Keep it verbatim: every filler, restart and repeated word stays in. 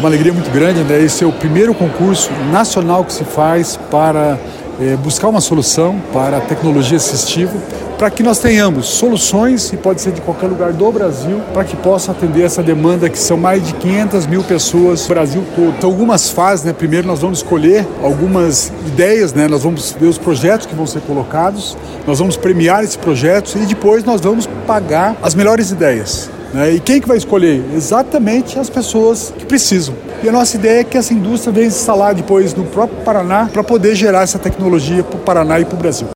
uma alegria muito grande, André. Esse é o primeiro concurso nacional que se faz para é, buscar uma solução para a tecnologia assistiva, para que nós tenhamos soluções, e pode ser de qualquer lugar do Brasil, para que possa atender essa demanda, que são mais de quinhentas mil pessoas no Brasil todo. Então, algumas fases, né? Primeiro nós vamos escolher algumas ideias, né? Nós vamos ver os projetos que vão ser colocados, nós vamos premiar esses projetos e depois nós vamos pagar as melhores ideias. E quem que vai escolher? Exatamente as pessoas que precisam. E a nossa ideia é que essa indústria venha se instalar depois no próprio Paraná para poder gerar essa tecnologia para o Paraná e para o Brasil.